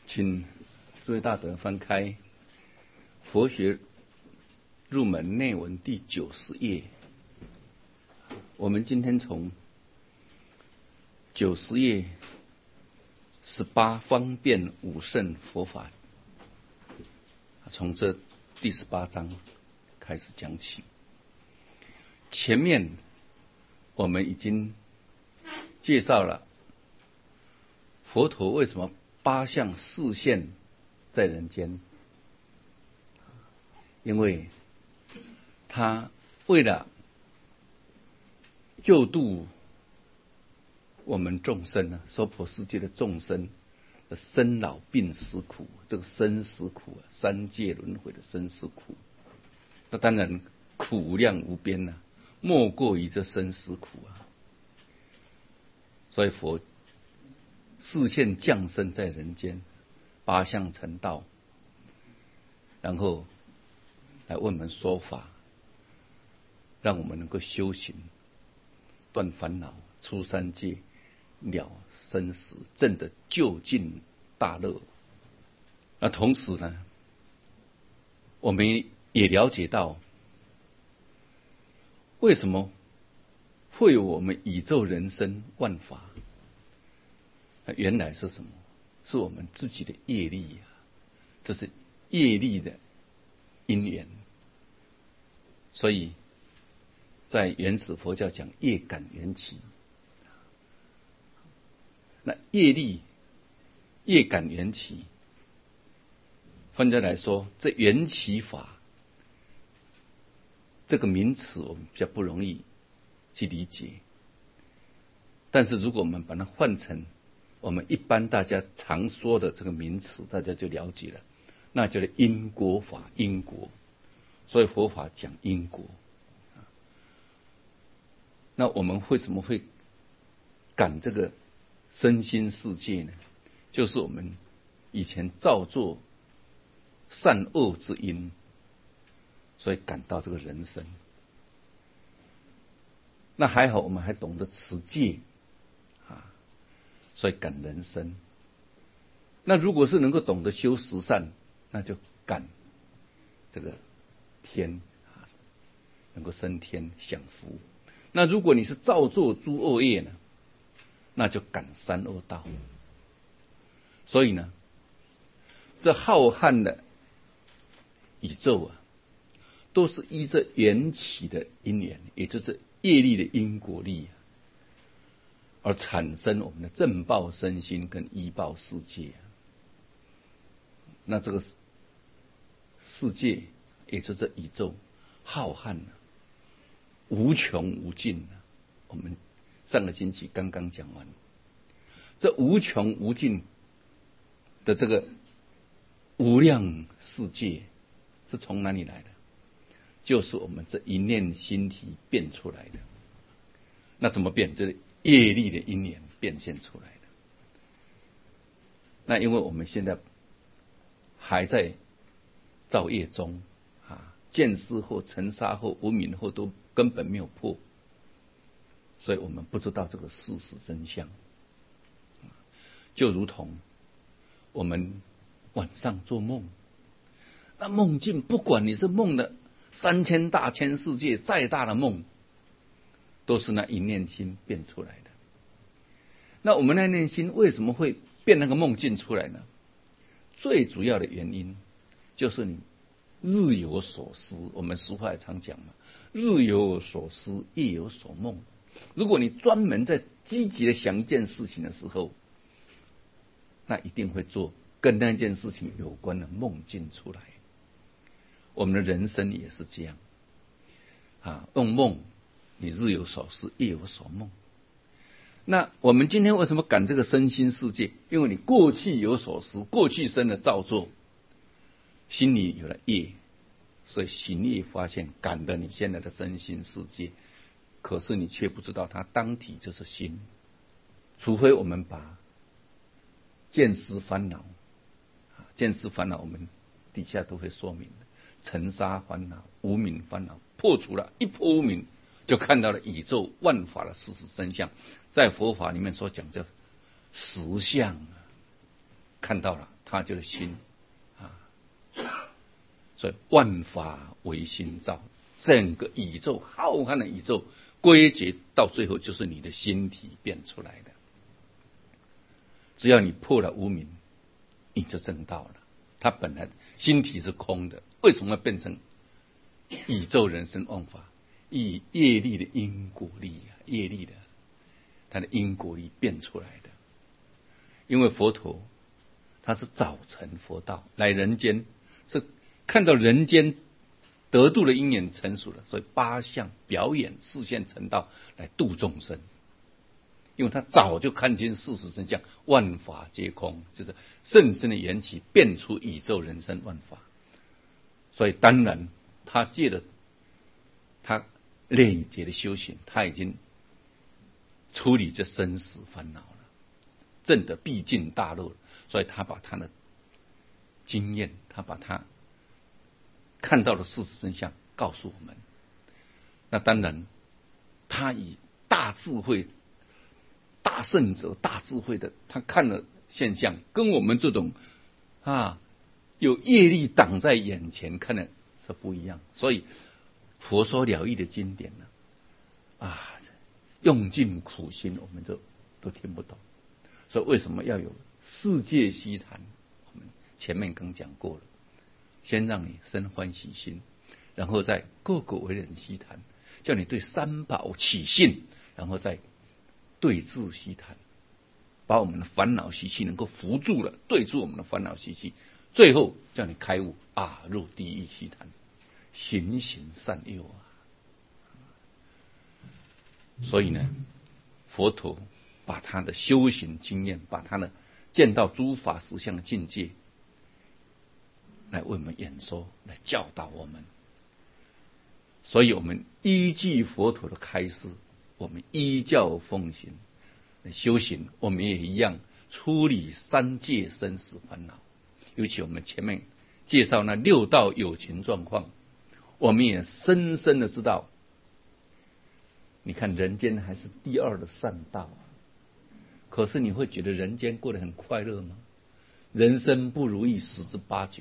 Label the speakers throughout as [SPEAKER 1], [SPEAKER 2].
[SPEAKER 1] 请诸位大德翻开《佛学入门内文》第90页。我们今天从90页18方便五圣佛法，从这第18章开始讲起。前面我们已经介绍了佛陀为什么8相示现在人间，因为他为了救度我们众生娑婆世界的众生的生老病死苦，这个生死苦三界轮回的生死苦，那当然苦无量无边莫过于这生死苦所以佛示现降生在人间，8相成道，然后来为我们说法，让我们能够修行，断烦恼，出三界，了生死，证得究竟大乐。那同时呢，我们也了解到，为什么会有我们宇宙人生万法？原来是什么？是我们自己的业力这是业力的因缘。所以在原始佛教讲业感缘起，那业力业感缘起，换句来说，这缘起法这个名词我们比较不容易去理解，但是如果我们把它换成我们一般大家常说的这个名词，大家就了解了，那就是因果法，因果。所以佛法讲因果。那我们为什么会感这个身心世界呢？就是我们以前造作善恶之因，所以感到这个人生。那还好我们还懂得持戒所以感人生。那如果是能够懂得修十善，那就感这个天能够升天享福。那如果你是造作诸恶业呢，那就感三恶道。所以呢，这浩瀚的宇宙都是依着缘起的因缘，也就是业力的因果力而产生我们的正报身心跟依报世界。那这个世界也就是这宇宙浩瀚无穷无尽我们上个星期刚刚讲完，这无穷无尽的这个无量世界是从哪里来的？就是我们这一念心体变出来的。那怎么变？就是业力的因缘变现出来的。那因为我们现在还在造业中见思后、尘沙后、无明后都根本没有破，所以我们不知道这个事实真相。就如同我们晚上做梦，那梦境不管你是梦的3000大千世界再大的梦，都是那一念心变出来的。那我们那念心为什么会变那个梦境出来呢？最主要的原因就是你日有所思。我们俗话也常讲嘛，日有所思，夜有所梦。如果你专门在积极的想一件事情的时候，那一定会做跟那件事情有关的梦境出来。我们的人生也是这样用梦，你日有所思，夜有所梦。那我们今天为什么感这个身心世界？因为你过去有所思，过去生的造作，心里有了业，所以行业发现感得你现在的身心世界，可是你却不知道它当体就是心。除非我们把见思烦恼，见思烦恼我们底下都会说明的，尘沙烦恼、无明烦恼破除了，一破无明，就看到了宇宙万法的事实真相。在佛法里面所讲叫实相看到了， 它就是心啊。所以万法唯心造，整个宇宙浩瀚的宇宙归结到最后就是你的心体变出来的。只要你破了无明，你就证道了。它本来心体是空的，为什么要变成宇宙人生万法？以业力的因果力啊，业力的它的因果力变出来的。因为佛陀他是早成佛道，来人间是看到人间得度的因缘成熟了，所以八相表演示现成道来度众生。因为他早就看清事实真相，万法皆空，就是甚深的缘起变出宇宙人生万法。所以当然他借了他累劫的修行，他已经处理这生死烦恼了，证得毕竟大乐，所以他把他的经验，他把他看到的事实真相告诉我们。那当然他以大智慧、大圣者、大智慧的，他看了现象，跟我们这种有业力挡在眼前看的是不一样。所以佛说了义的经典呢，用尽苦心我们都听不懂。所以为什么要有世界悉谈？我们前面刚讲过了，先让你生欢喜心，然后再个个为人悉谈，叫你对三宝起信，然后再对治悉谈，把我们的烦恼习气能够扶住了，对住我们的烦恼习气，最后叫你开悟入地狱悉谈，行行善诱啊。所以呢，佛陀把他的修行经验，把他的见到诸法实相的境界来为我们演说，来教导我们。所以我们依据佛陀的开示，我们依教奉行修行，我们也一样处理三界生死烦恼。尤其我们前面介绍那六道有情状况，我们也深深的知道，你看人间还是第二的善道可是你会觉得人间过得很快乐吗？人生不如意十之八九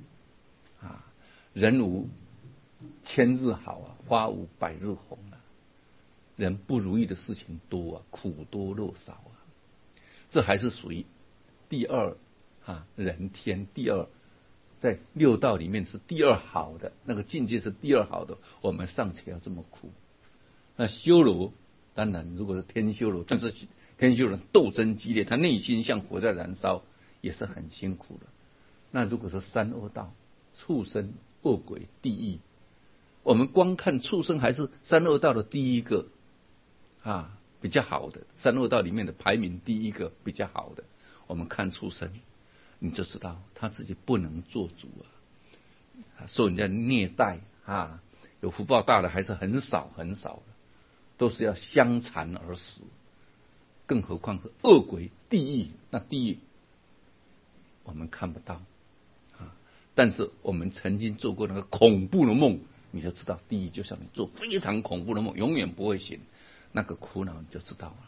[SPEAKER 1] 人无千日好花无百日红人不如意的事情多苦多乐少这还是属于第二人天第二，在六道里面是第二好的，那个境界是第二好的，我们尚且要这么苦。那修罗当然如果是天修罗，但是天修罗斗争激烈，他内心像火在燃烧，也是很辛苦的。那如果是三恶道，畜生、恶鬼、地狱，我们光看畜生还是三恶道的第一个比较好的，三恶道里面的排名第一个比较好的。我们看畜生，你就知道他自己不能做主受人家虐待有福报大的还是很少很少的，都是要相残而死。更何况是恶鬼、地狱，那地狱我们看不到但是我们曾经做过那个恐怖的梦，你就知道地狱就像你做非常恐怖的梦，永远不会醒，那个苦恼你就知道了。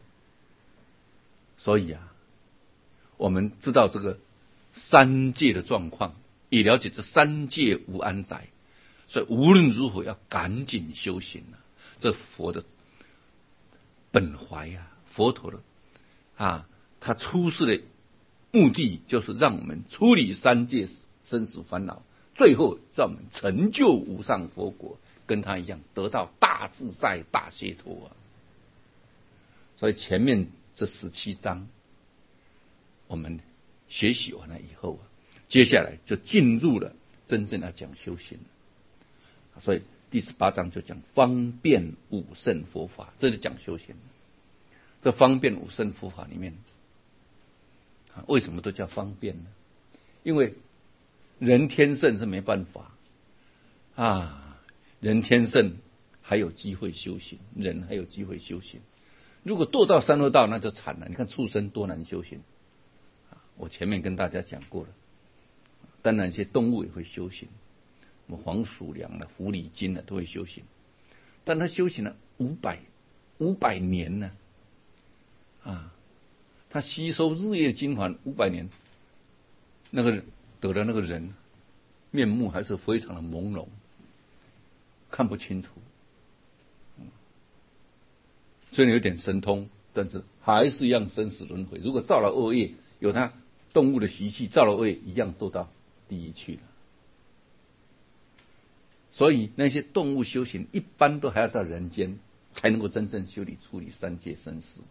[SPEAKER 1] 所以我们知道这个三界的状况，也了解这三界无安宅，所以无论如何要赶紧修行这佛的本怀佛陀的他出世的目的就是让我们处理三界生死烦恼，最后让我们成就无上佛国，跟他一样得到大自在大解脱所以前面这17章我们学习完了以后接下来就进入了真正要讲修行所以第18章就讲方便五圣佛法，这是讲修行。这方便五圣佛法里面为什么都叫方便呢？因为人天圣是没办法人天圣还有机会修行，人还有机会修行。如果堕到三恶道那就惨了，你看畜生多难修行我前面跟大家讲过了。当然一些动物也会修行，什么黄鼠狼狐狸精都会修行，但他修行了500年呢他吸收日夜精华500年， 那个得的那个人面目还是非常的朦胧，看不清楚，虽然有点神通，但是还是一样生死轮回。如果造了恶业，有他动物的习气，造了恶业一样都到地狱去了。所以那些动物修行，一般都还要到人间才能够真正修理处理三界生死。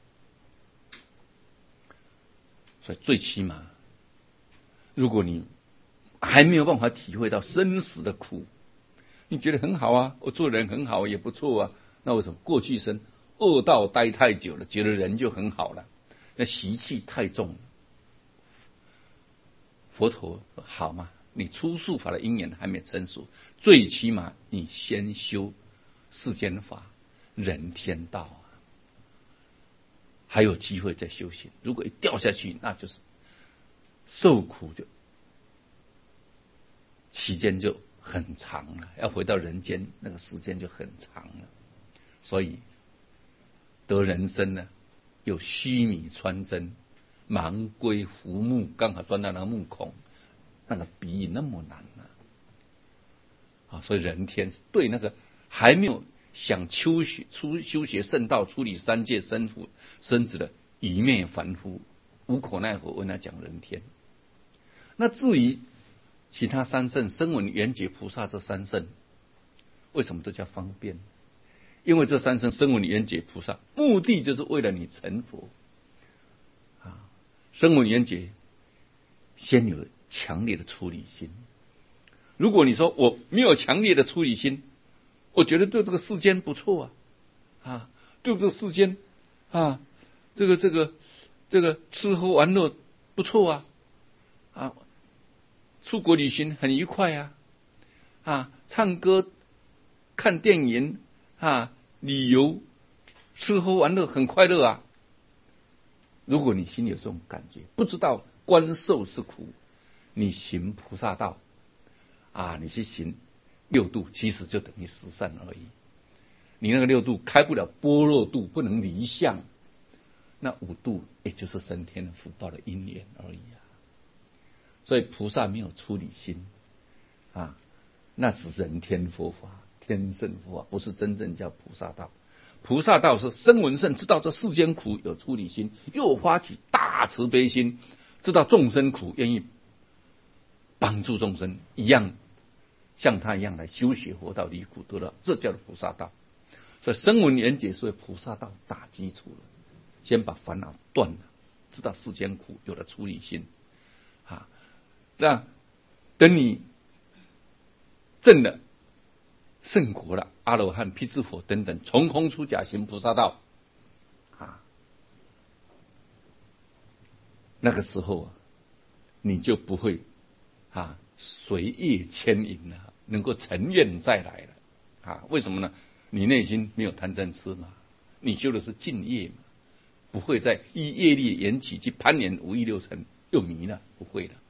[SPEAKER 1] 所以最起码，如果你还没有办法体会到生死的苦，你觉得很好啊，我做人很好也不错啊，那为什么过去生恶道待太久了，觉得人就很好了？那习气太重了。佛陀说好嘛，你出世法的因缘还没成熟，最起码你先修世间法、人天道啊，还有机会再修行。如果一掉下去，那就是受苦，就期间就很长了，要回到人间那个时间就很长了。所以得人生呢，有须弥穿针，盲龟浮木，刚好钻到那个木孔，那个比喻那么难啊！所以人天对那个还没有想修学圣道、处理三界生子的愚昧凡夫，无可奈何问他讲人天。那至于其他三圣，声闻缘觉菩萨这三圣，为什么都叫方便？因为这三圣声闻缘觉菩萨，目的就是为了你成佛啊。声闻缘觉先有强烈的出离心。如果你说我没有强烈的出离心，我觉得对这个世间不错啊，对这个世间啊，这个吃喝玩乐不错啊，出国旅行很愉快啊，唱歌、看电影啊，旅游、吃喝玩乐很快乐啊。如果你心里有这种感觉，不知道观受是苦，你行菩萨道啊，你去行六度，其实就等于十善而已。你那个六度开不了般若度，不能离相，那五度也就是升天的福报的因缘而已啊。所以菩萨没有出离心啊，那是人天佛法、天圣佛法，不是真正叫菩萨道。菩萨道是声闻圣知道这世间苦，有出离心，又发起大慈悲心，知道众生苦，愿意帮助众生，一样像他一样来修学佛道、离苦得乐，这叫做菩萨道。所以声闻缘觉是菩萨道打基础了，先把烦恼断了，知道世间苦，有了出离心啊。那等你证了圣果了，阿罗汉、辟支佛等等，从空出假行菩萨道啊，那个时候你就不会随业牵引了，能够成愿再来了为什么呢？你内心没有贪嗔痴嘛，你修的是净业嘛，不会再依业力缘起去攀缘五欲六尘，又迷了，不会了。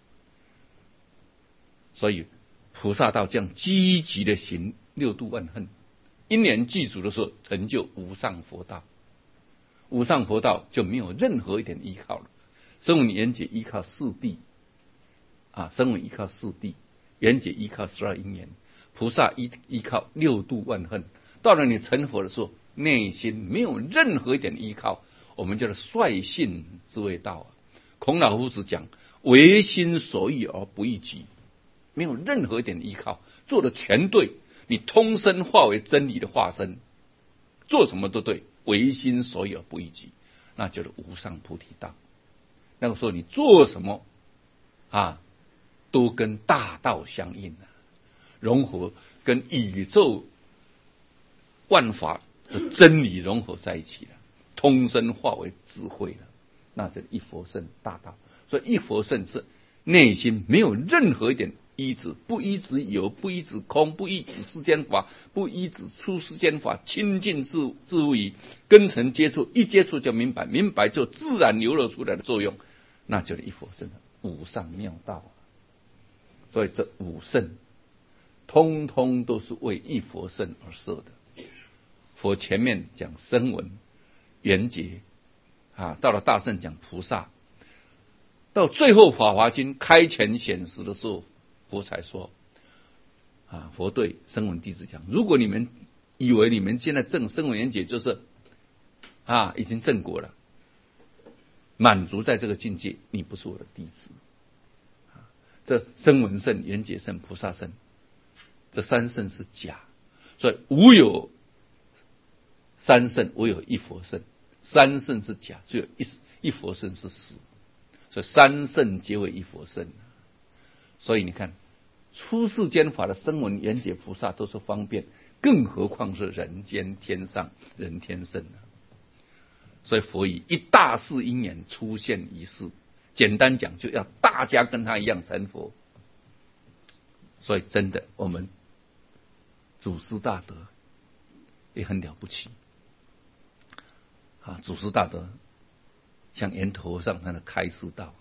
[SPEAKER 1] 所以菩萨道这样积极的行六度万恨，因缘具足的时候，成就无上佛道。无上佛道就没有任何一点依靠了。声闻缘觉依靠四谛声闻依靠四谛，缘觉依靠12因缘，菩萨依靠六度万恨。到了你成佛的时候，内心没有任何一点依靠，我们叫做率性之谓道孔老夫子讲，唯心所欲而不逾矩，没有任何一点依靠，做的全对，你通身化为真理的化身，做什么都对，唯心所欲而不逾矩，那叫做无上菩提道。那个时候你做什么都跟大道相应融合，跟宇宙万法的真理融合在一起了，通身化为智慧了，那这一佛圣大道。所以一佛圣是内心没有任何一点依止，不依止有，不依止空，不依止世间法，不依止出世间法，亲近自无疑，根尘接触，一接触就明白，明白就自然流露出来的作用，那就是一佛圣的无上妙道。所以这五圣通通都是为一佛圣而设的。佛前面讲声闻缘觉到了大圣讲菩萨， 到最后《法华经》开权显实的时候，佛才说佛对声闻弟子讲：如果你们以为你们现在证声闻缘觉就是已经证果了，满足在这个境界，你不是我的弟子。这声闻圣、缘觉圣、菩萨圣，这三圣是假，所以无有三圣，唯有一佛圣。三圣是假，只有一佛圣是实，所以三圣皆为一佛圣。所以你看，出世间法的声闻缘觉菩萨都是方便，更何况是人间天上人天圣呢？所以佛以一大事因缘出现一世，简单讲，就要大家跟他一样成佛。所以真的，我们祖师大德也很了不起祖师大德像圆头和尚他的开示道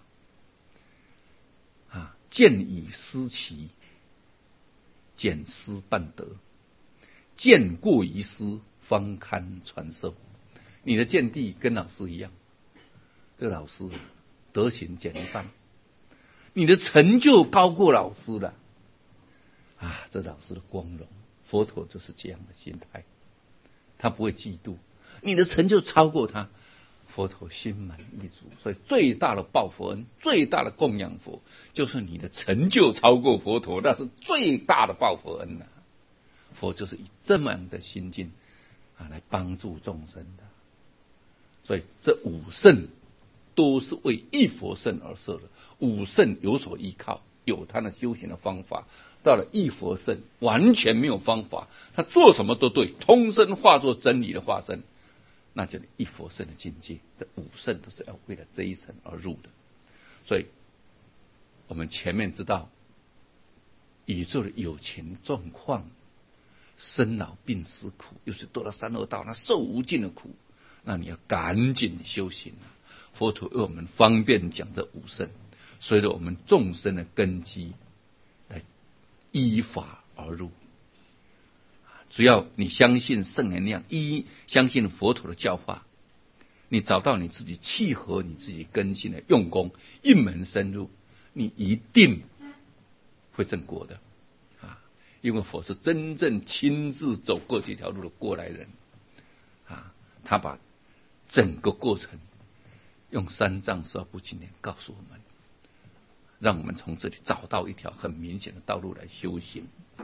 [SPEAKER 1] 见以思齐，见思半得，见过于师，方堪传授。你的见地跟老师一样，这个老师德行减一半，你的成就高过老师了这老师的光荣。佛陀就是这样的心态，他不会嫉妒你的成就超过他，佛陀心满意足。所以最大的报佛恩，最大的供养佛，就是你的成就超过佛陀，那是最大的报佛恩佛就是以这么样的心境来帮助众生的。所以这五圣都是为一佛圣而设的，五圣有所依靠，有他的修行的方法。到了一佛圣完全没有方法，他做什么都对，通身化作真理的化身，那就是一佛圣的境界。这五圣都是要为了这一层而入的。所以我们前面知道宇宙的有情状况，生老病死苦，又是堕到三恶道，那受无尽的苦，那你要赶紧修行佛陀为我们方便讲这五圣，随着我们众生的根基来依法而入。只要你相信圣能量，相信佛陀的教法，你找到你自己契合你自己根性的用功，一门深入，你一定会正果的因为佛是真正亲自走过这条路的过来人他把整个过程用三藏十二部经典告诉我们，让我们从这里找到一条很明显的道路来修行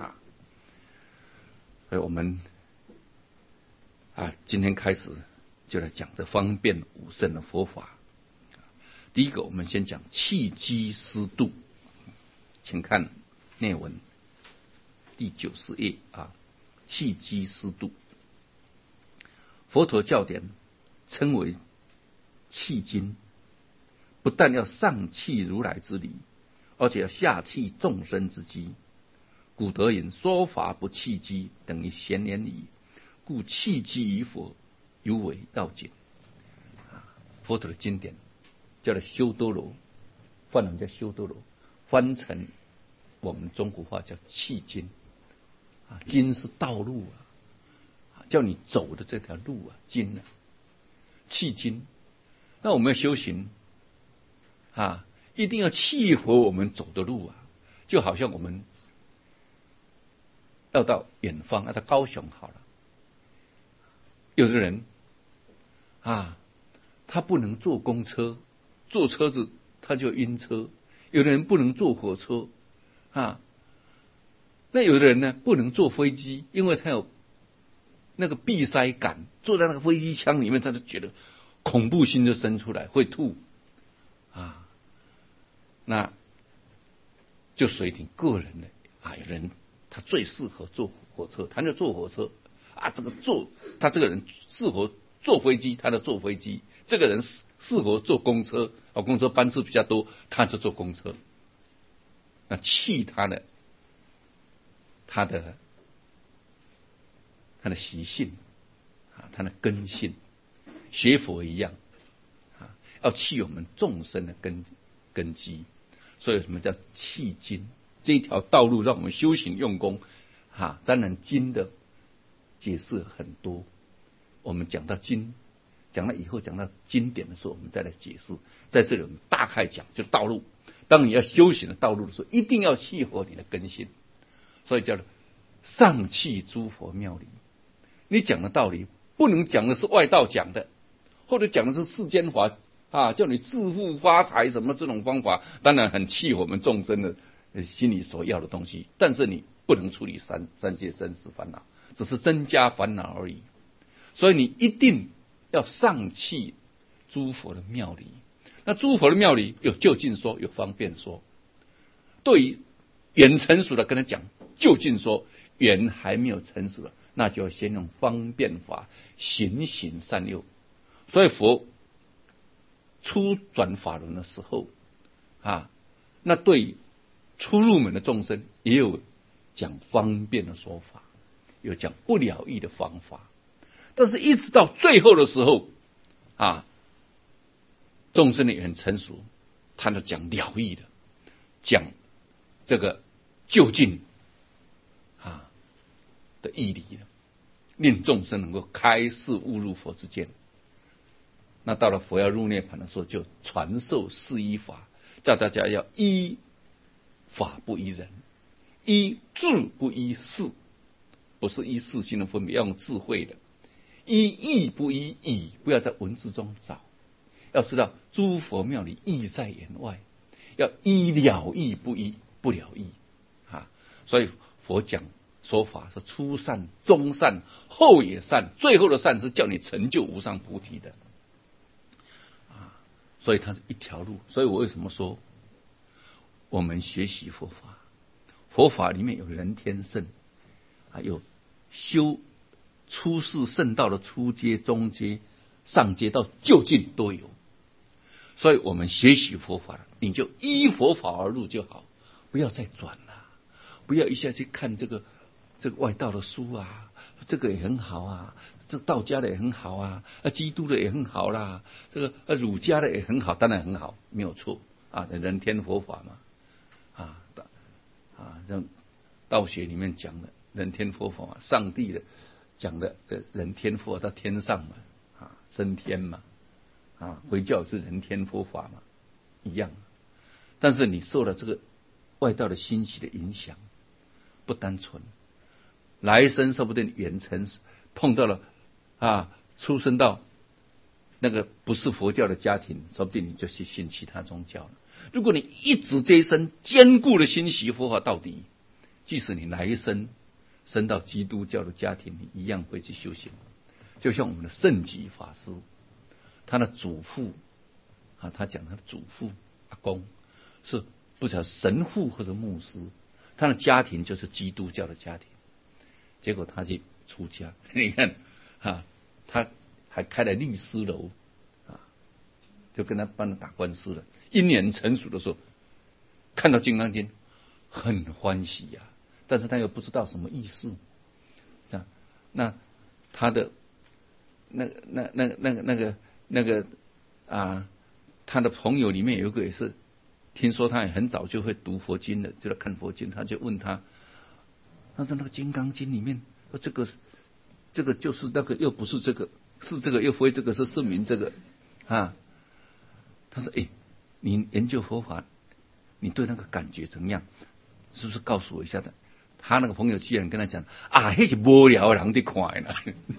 [SPEAKER 1] 所以我们今天开始就来讲这方便五圣的佛法。第一个，我们先讲契机师度，请看内文第90页契机师度。佛陀教典称为契经，不但要上契如来之理，而且要下契众生之机。古德云：说法不契机，等于闲言矣。故契机于佛，尤为要紧。佛陀的经典叫做修多罗，梵文叫修多罗，翻成我们中国话叫契经经是道路叫你走的这条路经契经。那我们要修行一定要契合我们走的路就好像我们要到远方到高雄好了，有的人他不能坐公车，坐车子他就晕车；有的人不能坐火车那有的人呢不能坐飞机，因为他有那个闭塞感，坐在那个飞机舱里面，他就觉得恐怖心就生出来，会吐那就随你个人的有人他最适合坐火车，他就坐火车他这个人适合坐飞机，他就坐飞机；这个人适合坐公车公车班次比较多，他就坐公车。那气他的习性他的根性，学佛一样要契我们众生的根基。所以什么叫契经？这一条道路让我们修行用功当然经的解释很多，我们讲到经讲了以后，讲到经典的时候，我们再来解释。在这里我们大概讲，就道路。当你要修行的道路的时候，一定要契合你的根性，所以叫做上契诸佛妙理。你讲的道理不能讲的是外道讲的，或者讲的是世间法啊，叫你致富发财什么这种方法，当然很契我们众生的心里所要的东西，但是你不能处理三界生死烦恼，只是增加烦恼而已。所以你一定要上契诸佛的妙理。那诸佛的妙理有究竟说，有方便说。对于缘成熟的跟他讲究竟说，缘还没有成熟了，那就要先用方便法行行善诱。所以佛初转法轮的时候啊，那对初入门的众生也有讲方便的说法，有讲不了义的方法。但是一直到最后的时候啊，众生的缘成熟，他就讲了义的，讲这个究竟啊的义理了，令众生能够开示悟入佛之见。那到了佛要入涅槃的时候，就传授四依法，叫大家要依法不依人，依智不依事，不是依事心的分别，要用智慧的；依义不依义，不要在文字中找。要知道诸佛妙理义在言外，要依了义不依不了义啊！所以佛讲说法是初善、中善、后也善，最后的善是叫你成就无上菩提的啊！所以它是一条路。所以我为什么说我们学习佛法？佛法里面有人天圣啊，有修出世圣道的初阶、中阶、上阶到究竟都有。所以我们学习佛法了，你就依佛法而入就好，不要再转了，不要一下去看这个外道的书啊，这个也很好啊，这道家的也很好啊，基督的也很好啦，这个儒家的也很好，当然很好，没有错啊，人天佛法嘛，这道学里面讲的人天佛法嘛，上帝的讲的人天佛到天上嘛，升天嘛。回教是人天佛法嘛，一样。但是你受了这个外道的欣喜的影响，不单纯。来生说不定缘成碰到了出生到那个不是佛教的家庭，说不定你就去信其他宗教了。如果你一直这一生坚固的欣喜佛法到底，即使你来生生到基督教的家庭，你一样会去修行。就像我们的圣极法师。他的祖父他讲他的祖父阿公是不晓得神父或者牧师，他的家庭就是基督教的家庭，结果他去出家，你看他还开了律师楼就跟他帮他打官司了。因缘成熟的时候，看到《金刚经》很欢喜呀，但是他又不知道什么意思。这样，那他的他的朋友里面有一个也是，听说他也很早就会读佛经的，就在看佛经，他就问他，他说那个《金刚经》里面说这个就是那个，又不是这个，是这个又非这个，是证明这个他说你研究佛法，你对那个感觉怎么样？是不是告诉我一下的？他那个朋友居然跟他讲那是无聊的人在看啦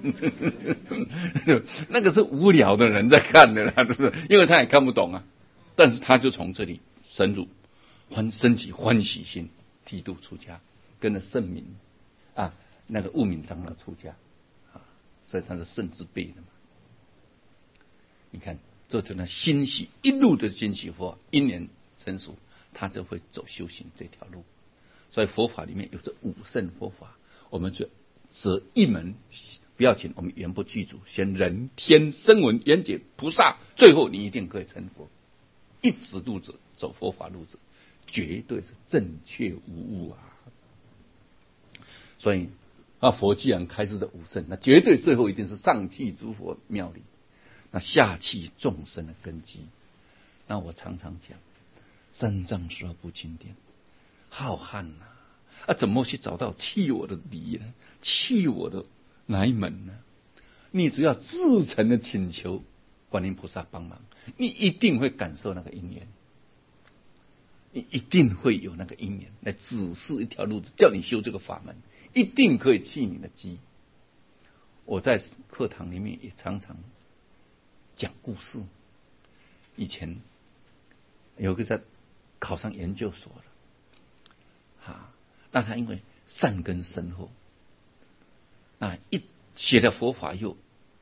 [SPEAKER 1] 那个是无聊的人在看的啦，因为他也看不懂但是他就从这里深入升起欢喜心，剃度出家，跟着圣明那个悟明长老出家所以他是圣之辈的嘛。你看这就那欣喜一路的欣喜佛法，因缘成熟，他就会走修行这条路。所以佛法里面有这五圣佛法，我们就择一门，不要紧，我们言不具足，先人天声闻缘觉菩萨，最后你一定可以成佛。一直路子走佛法路子，绝对是正确无误所以佛既然开示这五圣，那绝对最后一定是上契诸佛妙理，那下契众生的根基。那我常常讲三藏十二部经典浩瀚怎么去找到契我的理呢？契我的哪一门呢？ 你只要至诚的请求观音菩萨帮忙，你一定会感受那个因缘，你一定会有那个因缘来指示一条路子，叫你修这个法门，一定可以弃你的机。我在课堂里面也常常讲故事。以前有个在考上研究所了，那他因为善根深厚，一学了佛法又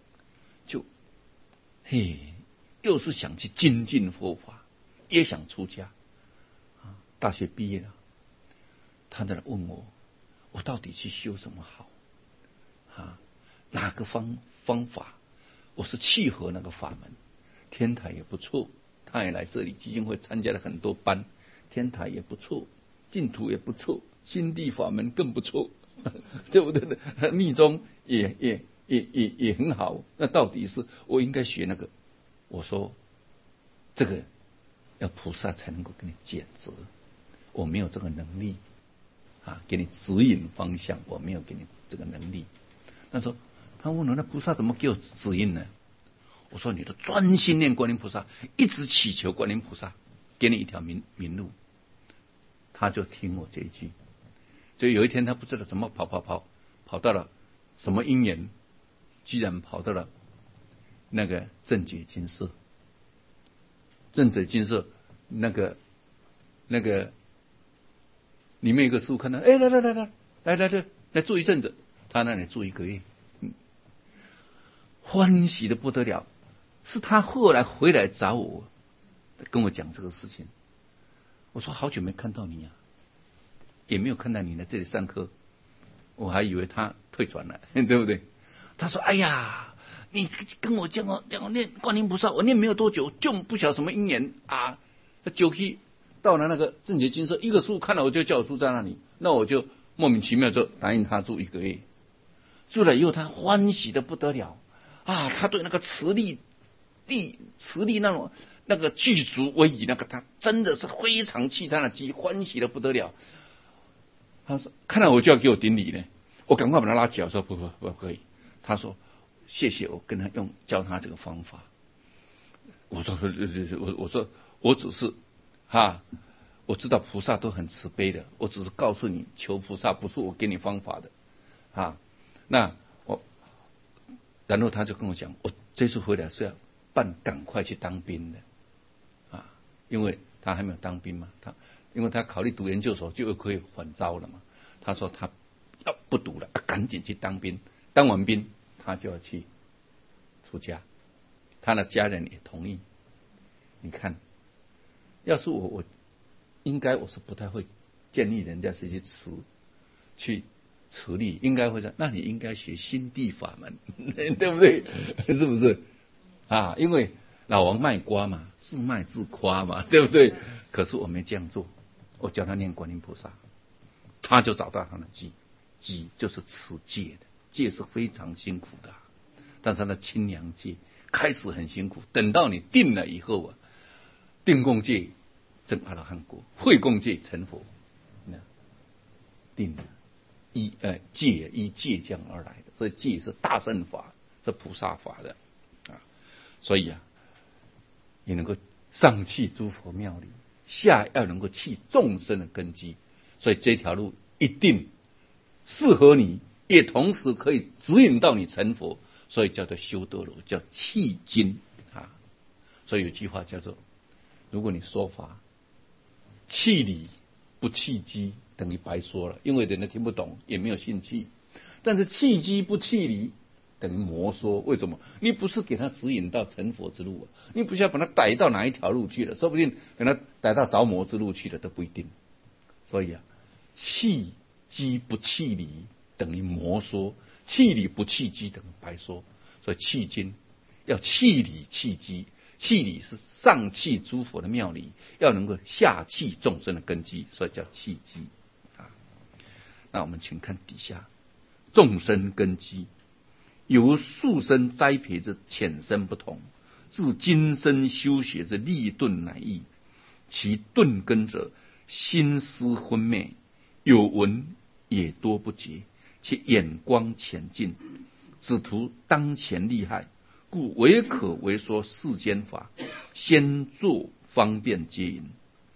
[SPEAKER 1] 又是想去精进佛法，也想出家。大学毕业了，他在那问我到底去修什么好？哪个方法我是契合那个法门？天台也不错，他也来这里基金会参加了很多班，天台也不错，净土也不错，心地法门更不错，对不对？密宗也很好。那到底是我应该学那个？我说这个要菩萨才能够给你检责，我没有这个能力给你指引方向，我没有给你这个能力。他说，他问我，那菩萨怎么给我指引呢？我说，你都专心念观音菩萨，一直祈求观音菩萨给你一条明路。他就听我这一句，所以有一天他不知道怎么跑到了什么因缘，居然跑到了那个正觉金舍。正觉金舍那个里面有个师父看到，来住一阵子，他那里住1个月，欢喜的不得了。是他后来回来找我，跟我讲这个事情。我说好久没看到你也没有看到你来这里上课，我还以为他退转了，对不对？他说，哎呀，你跟我讲我念观音菩萨，我念没有多久，就不晓得什么因缘就去到了那个正觉金舍，一个师父看了我就叫我住在那里，那我就莫名其妙就答应他住1个月。住了以后，他欢喜的不得了他对那个慈力那个具足威仪，那个他真的是非常气他的机，欢喜的不得了。他说看到我就要给我顶礼呢，我赶快把他拉起来，说不可以。他说谢谢我跟他教他这个方法。我说我只是我知道菩萨都很慈悲的，我只是告诉你求菩萨，不是我给你方法的然后他就跟我讲，我这次回来是要赶快去当兵的因为他还没有当兵嘛，因为他考虑读研究所就可以缓招了嘛。他说他要不读了，赶紧去当兵，当完兵他就要去出家，他的家人也同意。你看，要是我应该我是不太会建议人家是去持力，应该会说，那你应该学心地法门，对不对？是不是因为老王卖瓜嘛，自卖自夸嘛，对不对？可是我没这样做，我教他念观音菩萨，他就找到他的机就是持戒的，戒是非常辛苦的，但是他的清凉戒开始很辛苦，等到你定了以后定共戒证阿罗汉果，慧共戒成佛，定了戒依戒将而来的，所以戒是大乘法，是菩萨法的所以也能够上契诸佛庙里，下要能够契众生的根基，所以这条路一定适合你，也同时可以指引到你成佛，所以叫做修德罗，叫契经所以有句话叫做，如果你说法契理不契机，等于白说了，因为人家听不懂，也没有兴趣。但是契机不契理，等于魔说。为什么？你不是给他指引到成佛之路你不需要把他逮到哪一条路去了，说不定给他逮到着魔之路去了都不一定。所以契机不契理等于魔说，契理不契机等于白说。所以契经要契理契机，契理是上契诸佛的妙理，要能够下契众生的根基，所以叫契机那我们请看底下，众生根基由数生栽培之浅深不同，自今生修学之立顿乃异。其顿根者，心思昏昧，有闻也多不觉，其眼光浅近， 只图当前利害，故唯可为说世间法，先作方便接引。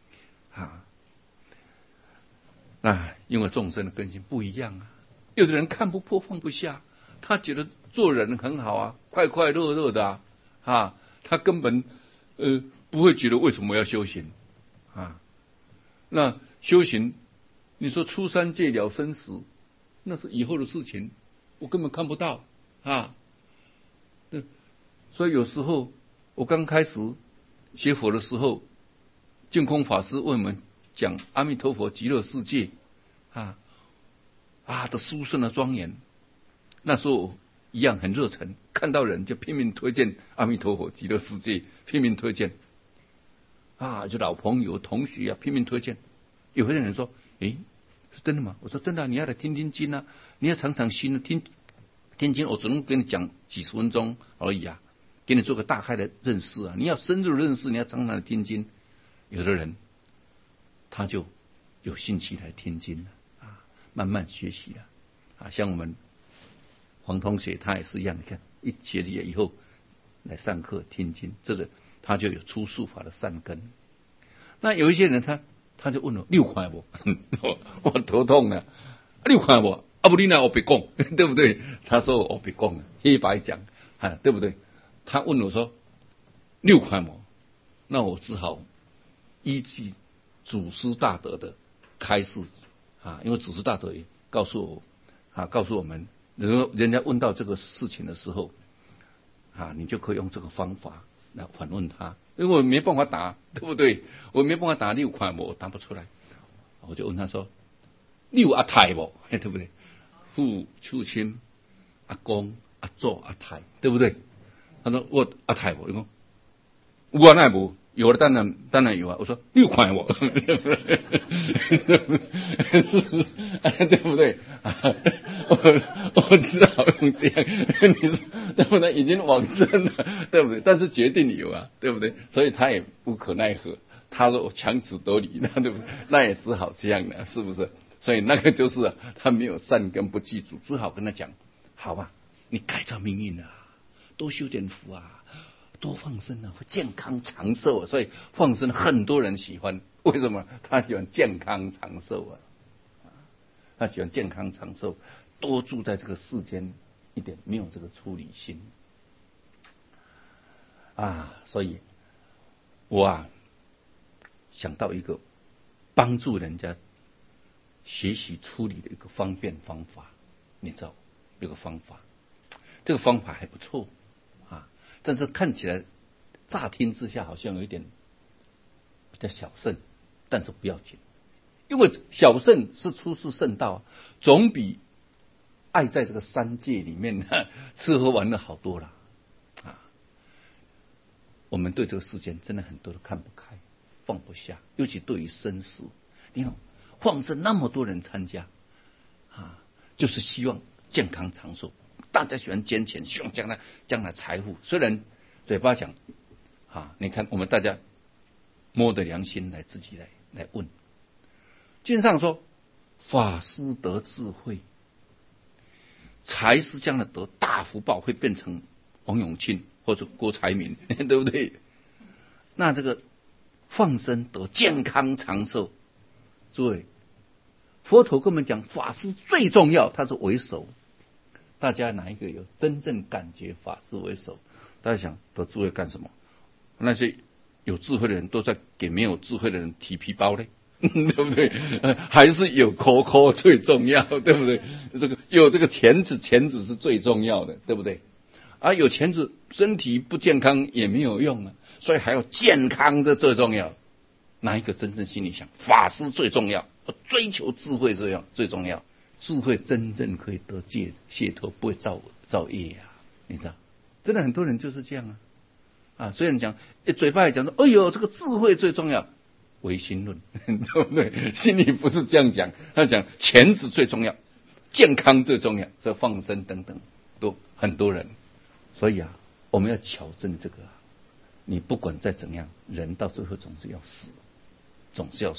[SPEAKER 1] 因为众生的根性不一样啊，有的人看不破放不下，他觉得做人很好啊，快快乐乐的他根本不会觉得为什么要修行那修行，你说出三界了生死，那是以后的事情，我根本看不到对，所以有时候我刚开始学佛的时候，净空法师为我们讲阿弥陀佛极乐世界的殊胜的庄严，那时候一样很热忱，看到人就拼命推荐阿弥陀佛极乐世界，拼命推荐就老朋友同学拼命推荐。有些人说是真的吗？我说真的你要来听听经你要常常听经，我只能跟你讲几十分钟而已给你做个大概的认识你要深入认识，你要常常的听经。有的人他就有兴趣来听经慢慢学习像我们黄同学他也是一样，你看一学期以后来上课听经，这个他就有出术法的善根。那有一些人他就问我6块不我头痛了，6块不不你那我别讲对不对？他说我别讲黑白讲对不对？他问我说6块不，那我只好依据祖师大德的开示因为祖师大德也告诉我们，人家问到这个事情的时候你就可以用这个方法来反问他，因为我没办法答，对不对？我没办法答6块我答不出来，我就问他说6阿太不，对不对？父亲阿公阿祖阿太，对不对？他说我阿太不，我说我那不有了，当然有我说6块我对不对？我知道用这样，你对不对？已经往生了，对不对？但是决定有对不对？所以他也无可奈何，他说我强词夺理，那对不对？那也只好这样了，是不是？所以那个就是他没有善根不记住，只好跟他讲，好吧，你改造命运多修点福多放生会健康长寿所以放生很多人喜欢，为什么？他喜欢健康长寿他喜欢健康长寿，多住在这个世间一点，没有这个出离心所以我想到一个帮助人家学习处理的一个方便方法，你知道有个方法，这个方法还不错但是看起来乍听之下好像有一点比较小乘，但是不要紧，因为小乘是出世圣道总比爱在这个三界里面吃喝玩乐好多了我们对这个世间真的很多都看不开放不下，尤其对于生死，你看放生那么多人参加就是希望健康长寿，大家喜欢捐钱，希望将来财富，虽然嘴巴讲你看我们大家摸着良心来自己来问，经上说法师得智慧，财师将来得大福报，会变成王永庆或者郭台铭对不对？那这个放生得健康长寿，诸位佛陀跟我们讲法师最重要，他是为首，大家哪一个有真正感觉法师为首？大家想得智慧干什么？那些有智慧的人都在给没有智慧的人提皮包嘞对不对？还是有口口最重要，对不对？这个有这个钱子是最重要的，对不对？有钱子身体不健康也没有用所以还要健康，这最重要。哪一个真正心里想法师最重要，追求智慧最重要，智慧真正可以得解脱，不会造业你知道？真的很多人就是这样虽然讲嘴巴也讲说哎呦这个智慧最重要，唯心论对不对？心里不是这样讲，他讲钱子最重要，健康最重要，这放生等等都很多人。所以我们要矫正这个你不管再怎样，人到最后总是要死，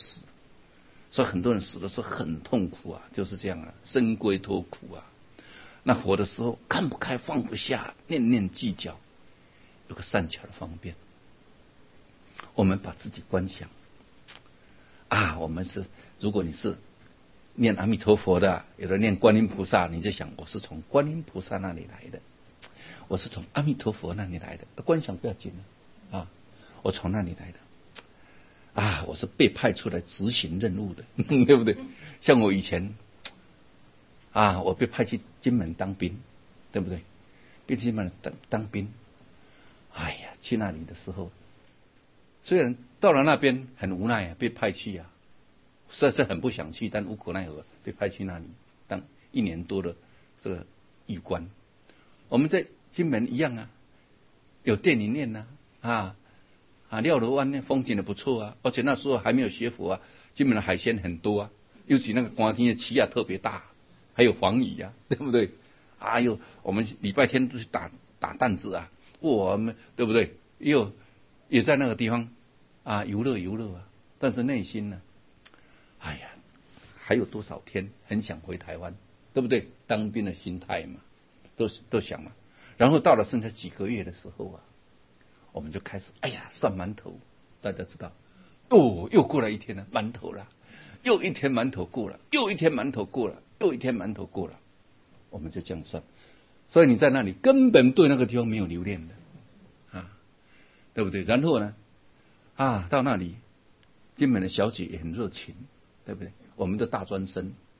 [SPEAKER 1] 所以很多人死的时候很痛苦就是这样生龟脱苦那活的时候看不开放不下，念念计较，有个善巧的方便。我们把自己观想我们是，如果你是念阿弥陀佛的，有的念观音菩萨，你就想我是从观音菩萨那里来的，我是从阿弥陀佛那里来的，观想不要紧我从那里来的我是被派出来执行任务的对不对？像我以前我被派去金门当兵，对不对？被金门当兵，去那里的时候，虽然到了那边很无奈被派去实在是很不想去，但无可奈何被派去那里当1年多的这个狱官。我们在金门一样有电影院廖楼湾呢风景也不错而且那时候还没有学佛金门的海鲜很多尤其那个寒天的气特别大，还有黄鱼对不对？我们礼拜天都去打弹子我们对不对？也在那个地方游乐但是内心呢，还有多少天很想回台湾，对不对？当兵的心态嘛，都想嘛。然后到了剩下几个月的时候我们就开始算馒头，大家知道又过了一天了，馒头了，又一天馒头过了，又一天馒头过了，又一天馒头过了，我们就这样算。所以你在那里根本对那个地方没有留恋的对不对？然后呢到那里金门的小姐也很热情，对不对？我们的大专生